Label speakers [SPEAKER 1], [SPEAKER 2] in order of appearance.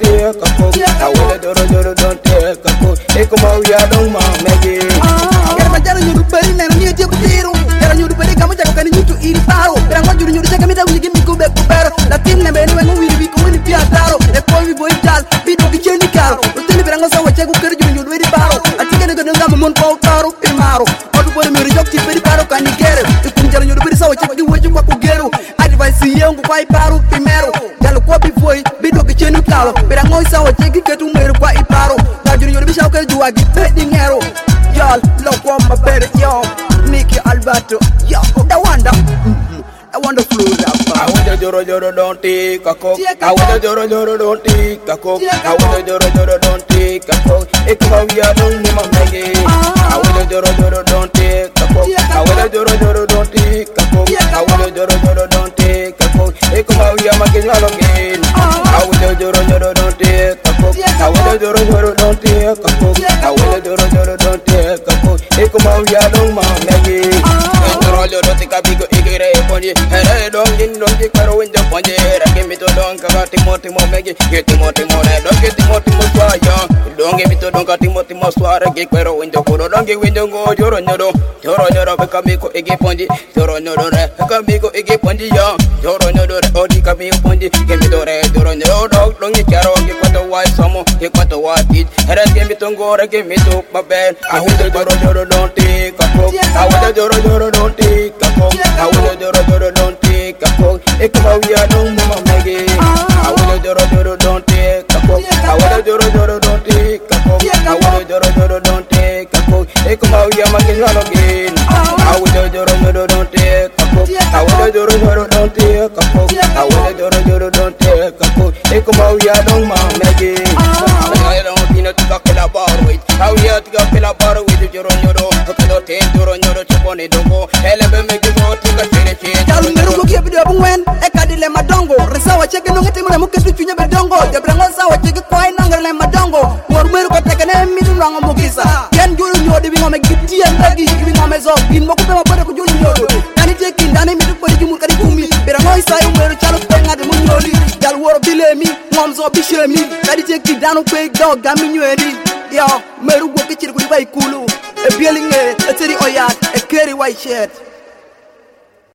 [SPEAKER 1] take a coke. I will don't take a coke. Hey, come on, we are don't want Maggie.
[SPEAKER 2] Get my jelly, you pay, and you take a zero. Get you to pay, come and you to eat power. But I want you to take me down, you give me go back to better. Latin, and when we will be going to be a taro. The boy, boy, child, be to be jelly cow. But then if I was a check, you ready power. I think I'm going to come on Paul Taro, Pimaro. Or to put a mirror, very power, can you get it? You can tell you to be so check the way you walk to get it. I advise you, quite power, Pimero. Yalquapi boy, be to be jelly cow. But I'm always out taking to me, quite power. Now you're the bishop, you are getting arrow. Y'all, look on my better, y'all. Mickey Alberto, yo, I want the flu.
[SPEAKER 1] I want the Joro don't take a coke. I want the Joro don't take a coke. I want the Joro don't take a coke. It come out, we are don't name a Maggie. I want the Joro don't take a coke. I want the Joro don't take a coke. I want the Joro don't take a coke. It come out, we are making all again. I want the Joro don't take a coke. I want the Joro don't take a coke. I want the Joro don't take a coke. It come out, we are don't want Maggie. Don't take a big igre ponje. Hey, don't get caro in the ponje. Give me to don't got Timothy Maggie. Get Timothy Mo, don't get Timothy Mo Swaya. Don't give me to don't got Timothy Mo Swara. Get caro in the photo. Don't get window go. Joro Becamico Ege Ponji. Joro Becamico Ege Ponji. Joro Odi Camille Ponji. Give me the red. Joro dog. Don't get caro. Get what the white summer. Get what the white teeth. And I give me to go. Give me to my bed. I want the Joro don't take a coke. I want the Joro don't take a coke. I want the Joro don't take a coke. It come out, we are don't move Maggie. I want the Joro don't take a coke. I want the Joro don't take a coke. I want the Joro don't take a coke. It come out, we are making all again. I want the Joro don't take a coke. I want the Joro don't take a coke. I want the Joro don't take a coke. It come out, we are don't move Maggie. I don't know to go about with. How we are to go about with the Joro. Joro Chuponi Dongo. Elebe make you go to the finish.
[SPEAKER 2] Tell me to give it up when a cadile madongo. Resawa chicken on the team and Mukas between the dongo. The Brangosa will take a coin under Madongo. More milk take an emmy wrong on Mokisa. Can you know the woman make tea and baggy giving on myself in Mokama Junior? Can it take in Danny to put you can me? But I'm always saying where a child paying at the Munoli. That war delay me, moms or bishop me. That it take it down a quick dog, gamming you ready. Yo, Meru Wokich with Kulu. A billing a city or yard, a curry white shirt.